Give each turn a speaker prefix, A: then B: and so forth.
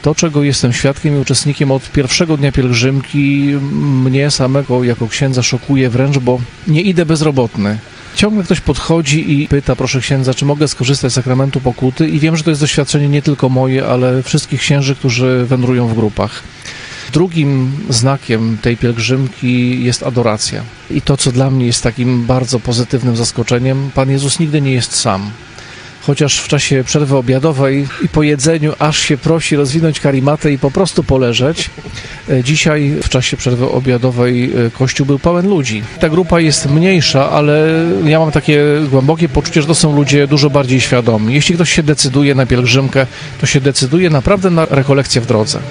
A: To, czego jestem świadkiem i uczestnikiem od pierwszego dnia pielgrzymki, mnie samego jako księdza szokuje wręcz, bo nie idę bezrobotny. Ciągle ktoś podchodzi i pyta, proszę księdza, czy mogę skorzystać z sakramentu pokuty, i wiem, że to jest doświadczenie nie tylko moje, ale wszystkich księży, którzy wędrują w grupach. Drugim znakiem tej pielgrzymki jest adoracja. I to, co dla mnie jest takim bardzo pozytywnym zaskoczeniem, Pan Jezus nigdy nie jest sam. Chociaż w czasie przerwy obiadowej i po jedzeniu aż się prosi rozwinąć karimatę i po prostu poleżeć, dzisiaj w czasie przerwy obiadowej kościół był pełen ludzi. Ta grupa jest mniejsza, ale ja mam takie głębokie poczucie, że to są ludzie dużo bardziej świadomi. Jeśli ktoś się decyduje na pielgrzymkę, to się decyduje naprawdę na rekolekcję w drodze.